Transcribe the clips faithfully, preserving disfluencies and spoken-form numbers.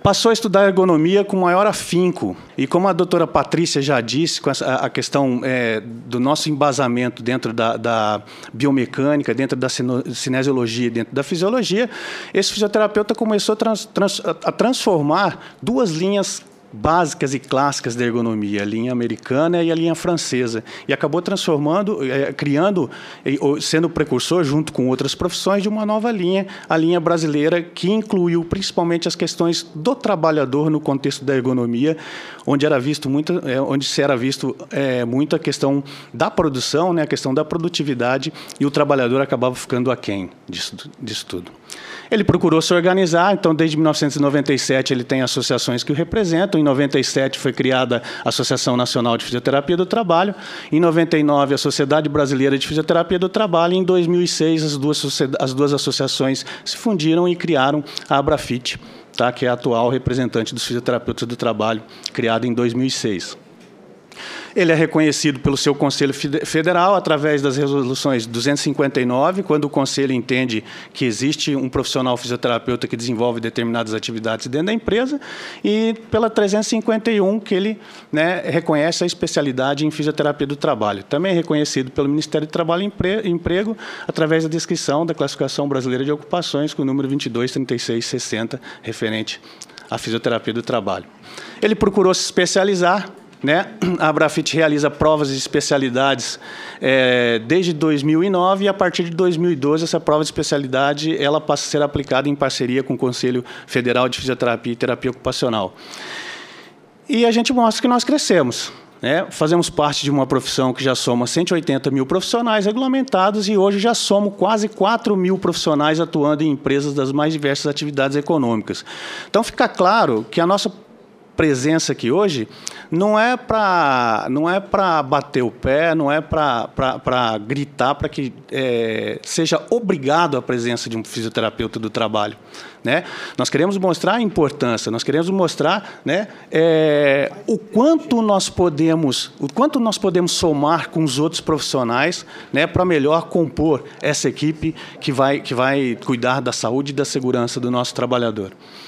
Passou a estudar ergonomia com maior afinco. E como a doutora Patrícia já disse, com essa, a questão é, do nosso embasamento dentro da, da biomecânica, dentro da cinesiologia, dentro da fisiologia, esse fisioterapeuta começou a, trans, trans, a transformar duas linhas básicas e clássicas da ergonomia, a linha americana e a linha francesa, e acabou transformando, é, criando, sendo precursor, junto com outras profissões, de uma nova linha, a linha brasileira, que incluiu principalmente as questões do trabalhador no contexto da ergonomia, onde era visto muito, é, onde se era visto é, muito a questão da produção, né, a questão da produtividade, e o trabalhador acabava ficando aquém disso, disso tudo. Ele procurou se organizar, então, desde mil novecentos e noventa e sete, ele tem associações que o representam. Em noventa e sete foi criada a Associação Nacional de Fisioterapia do Trabalho. Em noventa e nove, a Sociedade Brasileira de Fisioterapia do Trabalho. E em dois mil e seis, as duas, as duas associações se fundiram e criaram a Abrafit, tá, que é a atual representante dos fisioterapeutas do trabalho, criada em dois mil e seis. Ele é reconhecido pelo seu Conselho Federal através das resoluções duzentos e cinquenta e nove, quando o Conselho entende que existe um profissional fisioterapeuta que desenvolve determinadas atividades dentro da empresa, e pela trezentos e cinquenta e um, que ele, né, reconhece a especialidade em fisioterapia do trabalho. Também é reconhecido pelo Ministério do Trabalho e Emprego através da descrição da Classificação Brasileira de Ocupações, com o número vinte e dois, trinta e seis, sessenta, referente à fisioterapia do trabalho. Ele procurou se especializar, né? A Abrafit realiza provas de especialidades é, desde dois mil e nove, e a partir de dois mil e doze essa prova de especialidade ela passa a ser aplicada em parceria com o Conselho Federal de Fisioterapia e Terapia Ocupacional. E a gente mostra que nós crescemos, né? Fazemos parte de uma profissão que já soma cento e oitenta mil profissionais regulamentados, e hoje já somos quase quatro mil profissionais atuando em empresas das mais diversas atividades econômicas. Então, fica claro que a nossa presença aqui hoje não é para não é para bater o pé, não é para gritar para que é, seja obrigado a presença de um fisioterapeuta do trabalho, né? Nós queremos mostrar a importância, nós queremos mostrar, né, é, o quanto nós podemos, o quanto nós podemos somar com os outros profissionais, né, para melhor compor essa equipe que vai que vai cuidar da saúde e da segurança do nosso trabalhador.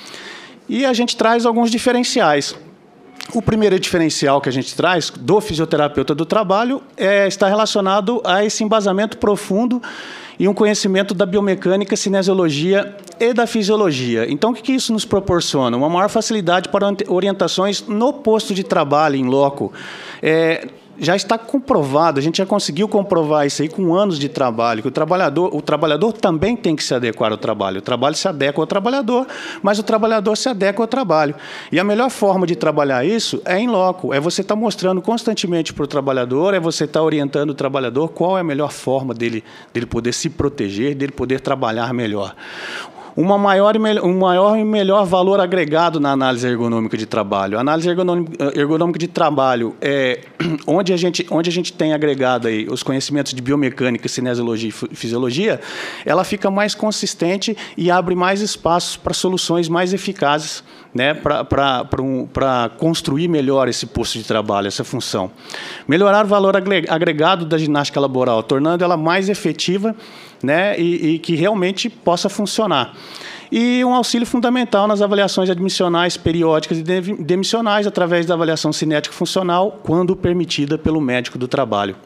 E a gente traz alguns diferenciais. O primeiro diferencial que a gente traz do fisioterapeuta do trabalho é, está relacionado a esse embasamento profundo e um conhecimento da biomecânica, cinesiologia e da fisiologia. Então, o que isso nos proporciona? Uma maior facilidade para orientações no posto de trabalho, em loco. É, já está comprovado, a gente já conseguiu comprovar isso aí com anos de trabalho, que o trabalhador, o trabalhador também tem que se adequar ao trabalho. O trabalho se adequa ao trabalhador, mas o trabalhador se adequa ao trabalho. E a melhor forma de trabalhar isso é em loco, é você estar mostrando constantemente para o trabalhador, é você estar orientando o trabalhador qual é a melhor forma dele, dele poder se proteger, dele poder trabalhar melhor. Uma maior e um maior e melhor valor agregado na análise ergonômica de trabalho. A análise ergonômica, ergonômica de trabalho é onde a gente, onde a gente tem agregado aí os conhecimentos de biomecânica, cinesiologia e fisiologia, ela fica mais consistente e abre mais espaços para soluções mais eficazes, né, para um, para construir melhor esse posto de trabalho, essa função. Melhorar o valor agregado da ginástica laboral, tornando ela mais efetiva, né, e, e que realmente possa funcionar. E um auxílio fundamental nas avaliações admissionais, periódicas e demissionais, através da avaliação cinética funcional, quando permitida pelo médico do trabalho.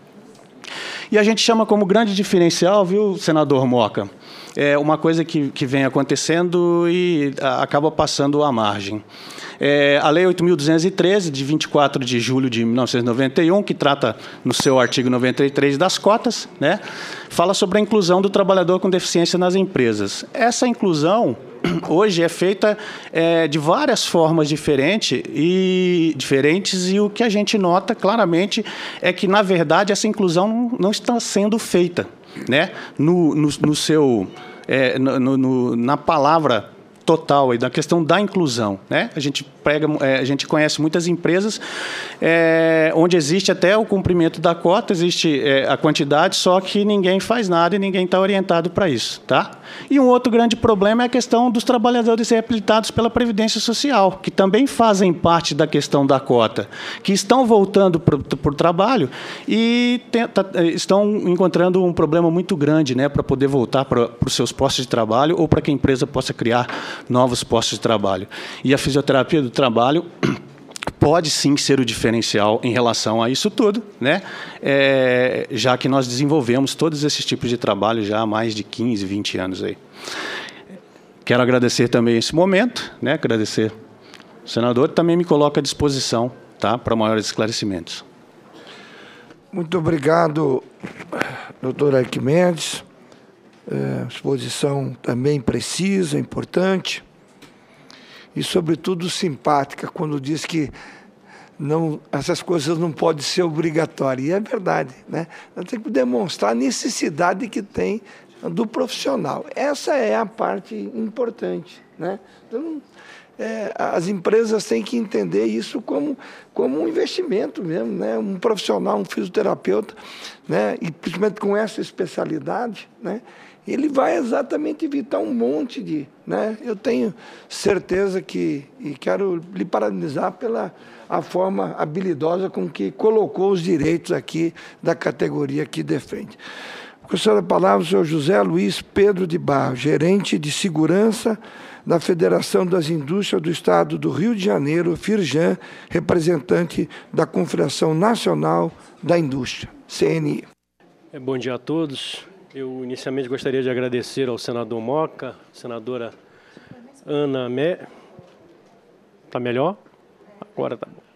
E a gente chama como grande diferencial, viu, senador Moca, é uma coisa que, que vem acontecendo e a, acaba passando à margem. É, a Lei oito mil duzentos e treze, de vinte e quatro de julho de mil novecentos e noventa e um, que trata, no seu artigo noventa e três, das cotas, né, fala sobre a inclusão do trabalhador com deficiência nas empresas. Essa inclusão, hoje, é feita é, de várias formas diferentes e, diferentes, e o que a gente nota claramente é que, na verdade, essa inclusão não, não está sendo feita, né, no, no, no seu, é, no, no, na palavra total, aí, da questão da inclusão, né? A gente prega, é, a gente conhece muitas empresas é, onde existe até o cumprimento da cota, existe é, a quantidade, só que ninguém faz nada e ninguém está orientado para isso, tá? E um outro grande problema é a questão dos trabalhadores reabilitados pela Previdência Social, que também fazem parte da questão da cota, que estão voltando para o trabalho e tenta, estão encontrando um problema muito grande, né, para poder voltar para, para os seus postos de trabalho ou para que a empresa possa criar novos postos de trabalho. E a fisioterapia do trabalho pode sim ser o diferencial em relação a isso tudo, né? É, já que nós desenvolvemos todos esses tipos de trabalho já há mais de quinze, vinte anos aí. Quero agradecer também esse momento, né? Agradecer ao senador, também me coloco à disposição, tá, para maiores esclarecimentos. Muito obrigado, doutor Arquimedes. É, exposição também precisa, importante. E, sobretudo, simpática, quando diz que não, essas coisas não podem ser obrigatórias. E é verdade, né? Nós temos que demonstrar a necessidade que tem do profissional. Essa é a parte importante, né? Então, é, as empresas têm que entender isso como, como um investimento mesmo, né? Um profissional, um fisioterapeuta, né? E principalmente com essa especialidade, né? Ele vai exatamente evitar um monte de... Né? Eu tenho certeza que... E quero lhe parabenizar pela a forma habilidosa com que colocou os direitos aqui da categoria que defende. Com a senhora, a palavra, o senhor José Luiz Pedro de Barros, gerente de segurança da Federação das Indústrias do Estado do Rio de Janeiro, Firjan, representante da Confederação Nacional da Indústria, C N I. Bom dia a todos. Eu, inicialmente, gostaria de agradecer ao senador Moca, senadora Ana Me... Está melhor? Agora está bom.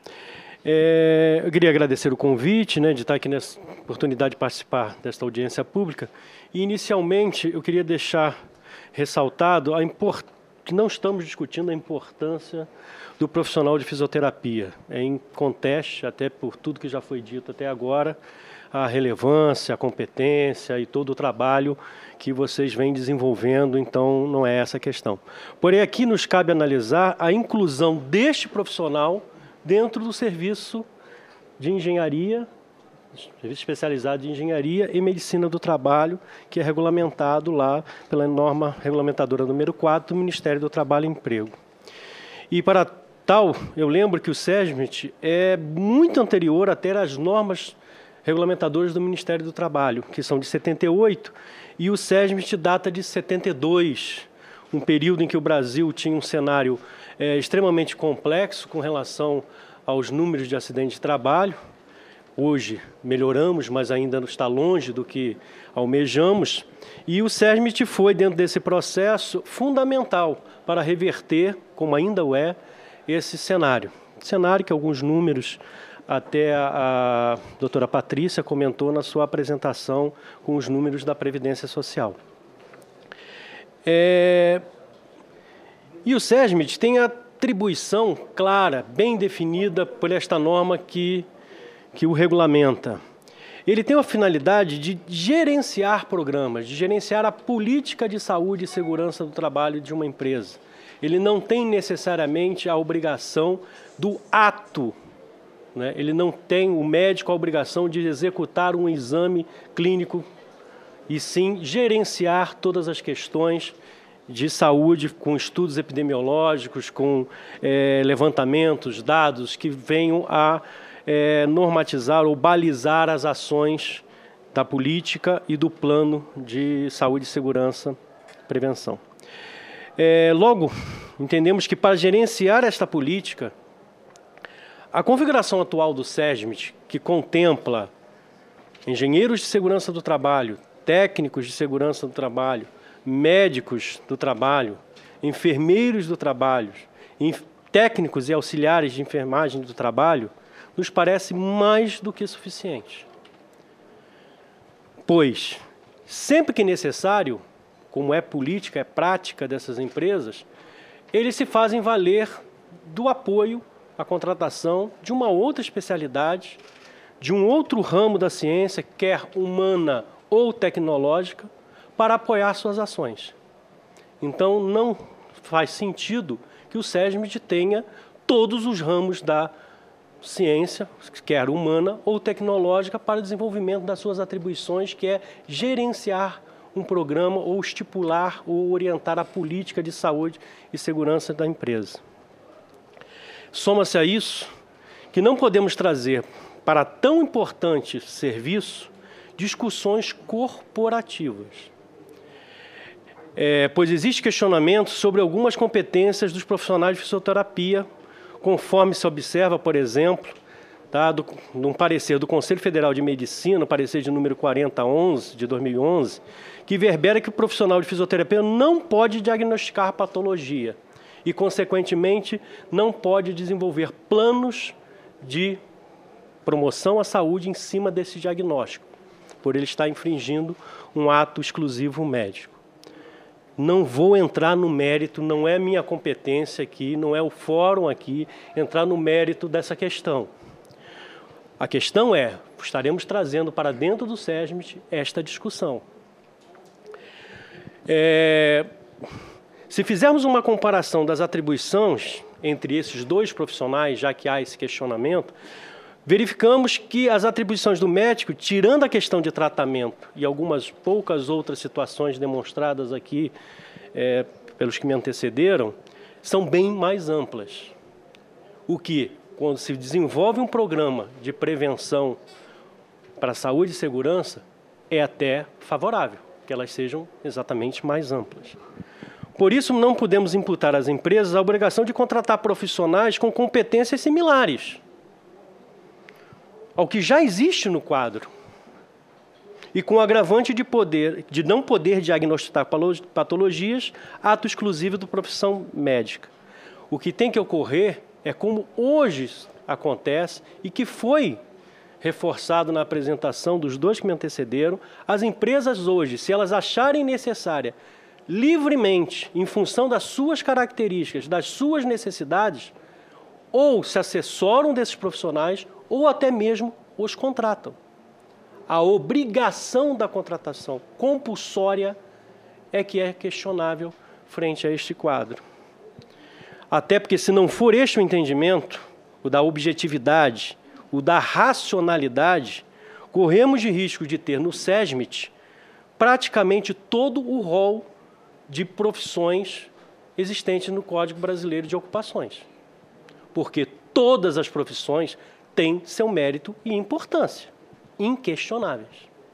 É, eu queria agradecer o convite, né, de estar aqui nessa oportunidade de participar desta audiência pública. E, inicialmente, eu queria deixar ressaltado a import... que não estamos discutindo a importância do profissional de fisioterapia. É em conteste, até por tudo que já foi dito até agora, a relevância, a competência e todo o trabalho que vocês vêm desenvolvendo, então não é essa a questão. Porém, aqui nos cabe analisar a inclusão deste profissional dentro do serviço de engenharia, serviço especializado de engenharia e medicina do trabalho, que é regulamentado lá pela norma regulamentadora número quatro do Ministério do Trabalho e Emprego. E para tal, eu lembro que o SESMIT é muito anterior até às normas regulamentadoras do Ministério do Trabalho, que são de setenta e oito, e o SESMIT data de setenta e dois, um período em que o Brasil tinha um cenário é, extremamente complexo com relação aos números de acidentes de trabalho. Hoje melhoramos, mas ainda está longe do que almejamos, e o SESMIT foi, dentro desse processo, fundamental para reverter, como ainda o é, esse cenário. Cenário que alguns números até a, a doutora Patrícia comentou na sua apresentação com os números da Previdência Social. É, e o SESMIT tem a atribuição clara, bem definida por esta norma que, que o regulamenta. Ele tem a finalidade de gerenciar programas, de gerenciar a política de saúde e segurança do trabalho de uma empresa. Ele não tem necessariamente a obrigação do ato. Ele não tem, o médico, a obrigação de executar um exame clínico e sim gerenciar todas as questões de saúde com estudos epidemiológicos, com é, levantamentos, dados que venham a é, normatizar ou balizar as ações da política e do plano de saúde, segurança e prevenção. É, logo, entendemos que para gerenciar esta política, a configuração atual do SESMIT, que contempla engenheiros de segurança do trabalho, técnicos de segurança do trabalho, médicos do trabalho, enfermeiros do trabalho, técnicos e auxiliares de enfermagem do trabalho, nos parece mais do que suficiente. Pois, sempre que necessário, como é política, é prática dessas empresas, eles se fazem valer do apoio à contratação de uma outra especialidade, de um outro ramo da ciência, quer humana ou tecnológica, para apoiar suas ações. Então, não faz sentido que o SESMIT tenha todos os ramos da ciência, quer humana ou tecnológica, para o desenvolvimento das suas atribuições, que é gerenciar um programa ou estipular ou orientar a política de saúde e segurança da empresa. Soma-se a isso que não podemos trazer para tão importante serviço discussões corporativas, é, pois existe questionamento sobre algumas competências dos profissionais de fisioterapia, conforme se observa, por exemplo, tá, do, de um parecer do Conselho Federal de Medicina, o parecer de número quarenta onze, de dois mil e onze, que verbera que o profissional de fisioterapia não pode diagnosticar patologia e, consequentemente, não pode desenvolver planos de promoção à saúde em cima desse diagnóstico, por ele estar infringindo um ato exclusivo médico. Não vou entrar no mérito, não é minha competência aqui, não é o fórum aqui, entrar no mérito dessa questão. A questão é, estaremos trazendo para dentro do SESMIT esta discussão. É, se fizermos uma comparação das atribuições entre esses dois profissionais, já que há esse questionamento, verificamos que as atribuições do médico, tirando a questão de tratamento e algumas poucas outras situações demonstradas aqui é, pelos que me antecederam, são bem mais amplas. O que, quando se desenvolve um programa de prevenção para a saúde e segurança, é até favorável, que elas sejam exatamente mais amplas. Por isso, não podemos imputar às empresas a obrigação de contratar profissionais com competências similares ao que já existe no quadro, e com o agravante de, poder, de não poder diagnosticar patologias, ato exclusivo da profissão médica. O que tem que ocorrer é como hoje acontece e que foi reforçado na apresentação dos dois que me antecederam. As empresas hoje, se elas acharem necessária, livremente, em função das suas características, das suas necessidades, ou se assessoram desses profissionais, ou até mesmo os contratam. A obrigação da contratação compulsória é que é questionável frente a este quadro. Até porque, se não for este o entendimento, o da objetividade, o da racionalidade, corremos de risco de ter no SESMIT praticamente todo o rol de profissões existentes no Código Brasileiro de Ocupações. Porque todas as profissões têm seu mérito e importância, inquestionáveis.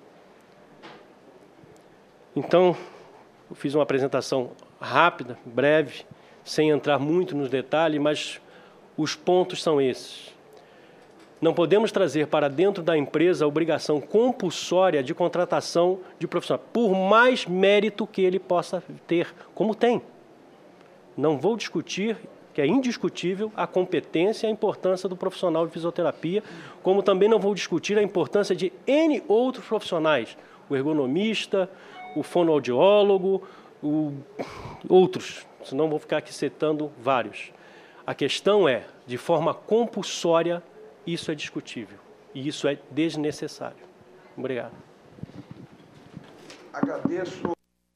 Então, eu fiz uma apresentação rápida, breve, sem entrar muito nos detalhes, mas os pontos são esses. Não podemos trazer para dentro da empresa a obrigação compulsória de contratação de profissional, por mais mérito que ele possa ter, como tem. Não vou discutir, que é indiscutível, a competência e a importância do profissional de fisioterapia, como também não vou discutir a importância de N outros profissionais, o ergonomista, o fonoaudiólogo, o... outros, senão vou ficar aqui citando vários. A questão é, de forma compulsória, isso é discutível e isso é desnecessário. Obrigado. Agradeço.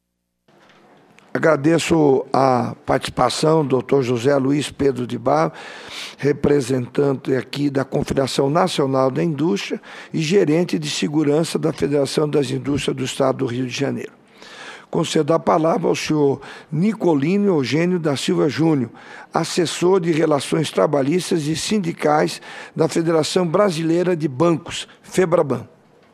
Agradeço a participação do doutor José Luiz Pedro de Barros, representante aqui da Confederação Nacional da Indústria e gerente de segurança da Federação das Indústrias do Estado do Rio de Janeiro. Concedo a palavra ao senhor Nicolino Eugênio da Silva Júnior, assessor de Relações Trabalhistas e Sindicais da Federação Brasileira de Bancos, FEBRABAN.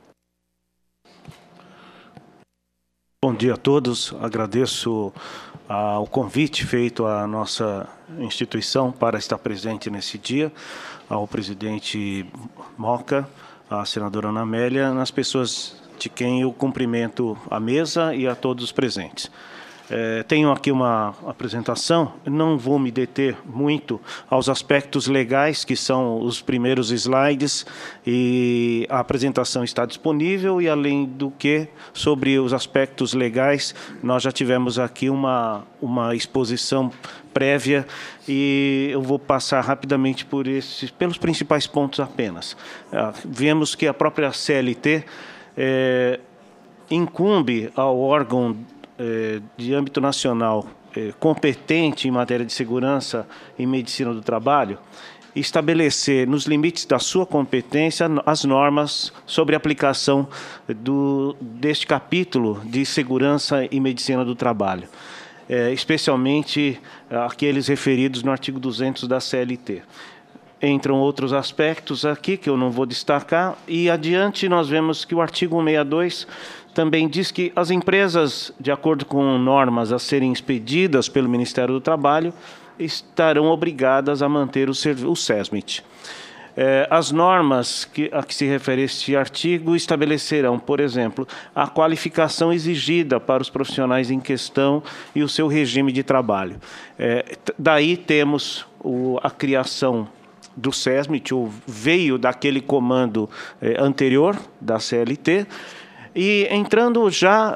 Bom dia a todos, agradeço ah, o convite feito à nossa instituição para estar presente nesse dia, ao presidente Moca, à senadora Ana Amélia, nas pessoas de quem eu cumprimento a mesa e a todos os presentes. É, tenho aqui uma apresentação, não vou me deter muito aos aspectos legais, que são os primeiros slides, e a apresentação está disponível, e além do que, sobre os aspectos legais, nós já tivemos aqui uma, uma exposição prévia, e eu vou passar rapidamente por esses, pelos principais pontos apenas. Ah, vemos que a própria C L T é, incumbe ao órgão de âmbito nacional competente em matéria de segurança e medicina do trabalho, estabelecer, nos limites da sua competência, as normas sobre a aplicação do, deste capítulo de segurança e medicina do trabalho, é, especialmente aqueles referidos no artigo duzentos da C L T. Entram outros aspectos aqui que eu não vou destacar, e adiante nós vemos que o artigo cento e sessenta e dois também diz que as empresas, de acordo com normas a serem expedidas pelo Ministério do Trabalho, estarão obrigadas a manter o, o SESMIT. É, as normas que, a que se refere este artigo estabelecerão, por exemplo, a qualificação exigida para os profissionais em questão e o seu regime de trabalho. É, daí temos o, a criação do SESMIT, ou veio daquele comando eh, anterior da C L T, e entrando já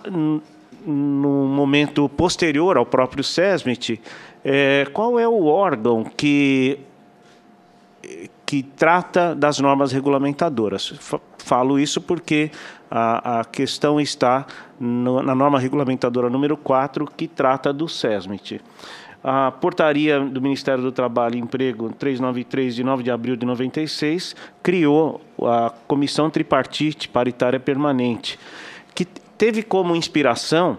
no momento posterior ao próprio SESMIT, eh, qual é o órgão que, que trata das normas regulamentadoras? Falo isso porque a, a questão está no, na norma regulamentadora número quatro, que trata do SESMIT. A portaria do Ministério do Trabalho e Emprego trezentos e noventa e três, de nove de abril de noventa e seis, criou a Comissão Tripartite Paritária Permanente, que teve como inspiração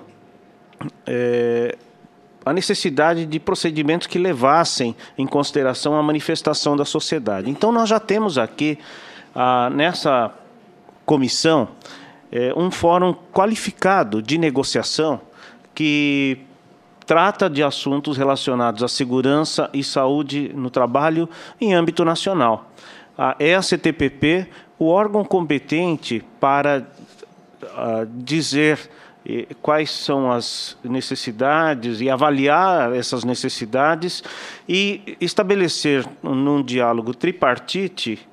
é, a necessidade de procedimentos que levassem em consideração a manifestação da sociedade. Então, nós já temos aqui, ah, nessa comissão, é, um fórum qualificado de negociação que trata de assuntos relacionados à segurança e saúde no trabalho em âmbito nacional. É a C T P P o órgão competente para uh, dizer eh, quais são as necessidades e avaliar essas necessidades e estabelecer, num diálogo tripartite,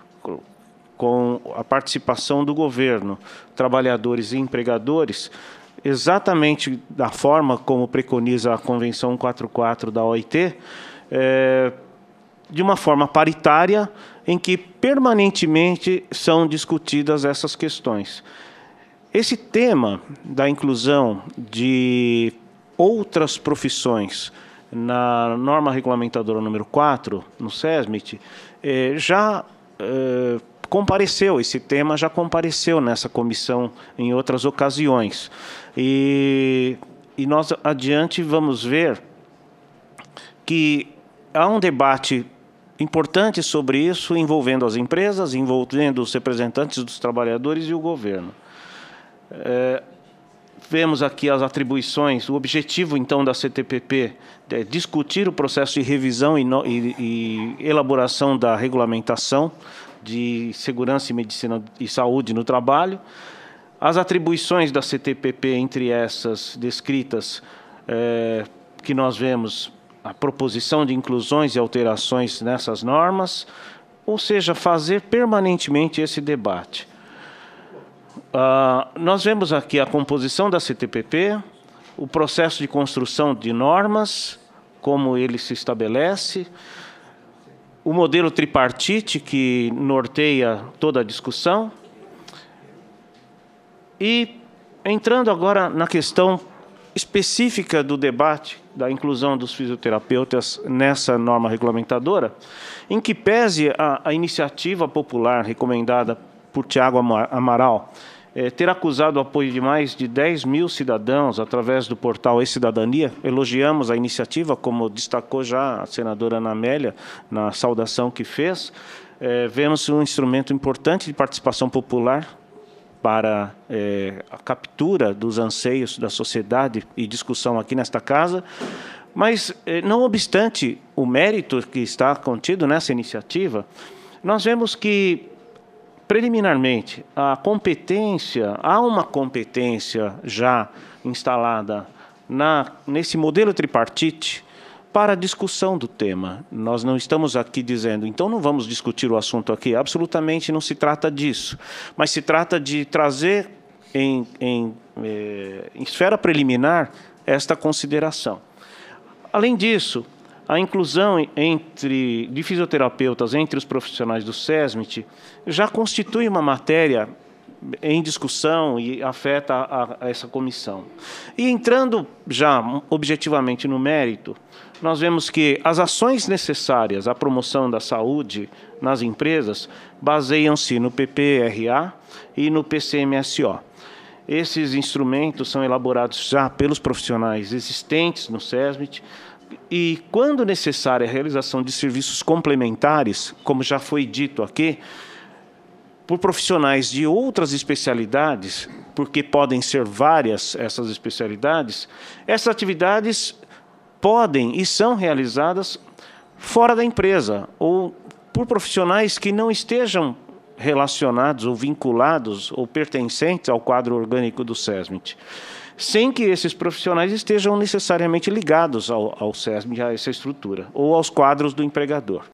com a participação do governo, trabalhadores e empregadores, exatamente da forma como preconiza a Convenção cento e quarenta e quatro da O I T, é, de uma forma paritária, em que permanentemente são discutidas essas questões. Esse tema da inclusão de outras profissões na norma regulamentadora número quatro, no SESMIT, é, já é, compareceu, esse tema já compareceu nessa comissão em outras ocasiões. E, e nós adiante vamos ver que há um debate importante sobre isso, envolvendo as empresas, envolvendo os representantes dos trabalhadores e o governo. É, vemos aqui as atribuições, o objetivo, então, da C T P P é discutir o processo de revisão e, no, e, e elaboração da regulamentação de segurança e medicina e saúde no trabalho. As atribuições da C T P P, entre essas descritas, é, que nós vemos a proposição de inclusões e alterações nessas normas, ou seja, fazer permanentemente esse debate. Ah, nós vemos aqui a composição da C T P P, o processo de construção de normas, como ele se estabelece, o modelo tripartite que norteia toda a discussão. E entrando agora na questão específica do debate da inclusão dos fisioterapeutas nessa norma regulamentadora, em que pese a, a iniciativa popular recomendada por Tiago Amaral é, ter acusado o apoio de mais de dez mil cidadãos através do portal E-Cidadania, elogiamos a iniciativa, como destacou já a senadora Ana Amélia na saudação que fez, é, vemos um instrumento importante de participação popular para é, a captura dos anseios da sociedade e discussão aqui nesta casa, mas, é, não obstante o mérito que está contido nessa iniciativa, nós vemos que, preliminarmente, a competência, há uma competência já instalada na, nesse modelo tripartite para a discussão do tema. Nós não estamos aqui dizendo, então não vamos discutir o assunto aqui, absolutamente não se trata disso, mas se trata de trazer em, em, eh, em esfera preliminar esta consideração. Além disso, a inclusão entre, de fisioterapeutas entre os profissionais do SESMIT já constitui uma matéria em discussão e afeta a, a essa comissão. E entrando já objetivamente no mérito, nós vemos que as ações necessárias à promoção da saúde nas empresas baseiam-se no P P R A e no P C M S O. Esses instrumentos são elaborados já pelos profissionais existentes no SESMIT e, quando necessária a realização de serviços complementares, como já foi dito aqui, por profissionais de outras especialidades, porque podem ser várias essas especialidades, essas atividades podem e são realizadas fora da empresa ou por profissionais que não estejam relacionados ou vinculados ou pertencentes ao quadro orgânico do SESMIT, sem que esses profissionais estejam necessariamente ligados ao, ao SESMIT, a essa estrutura, ou aos quadros do empregador.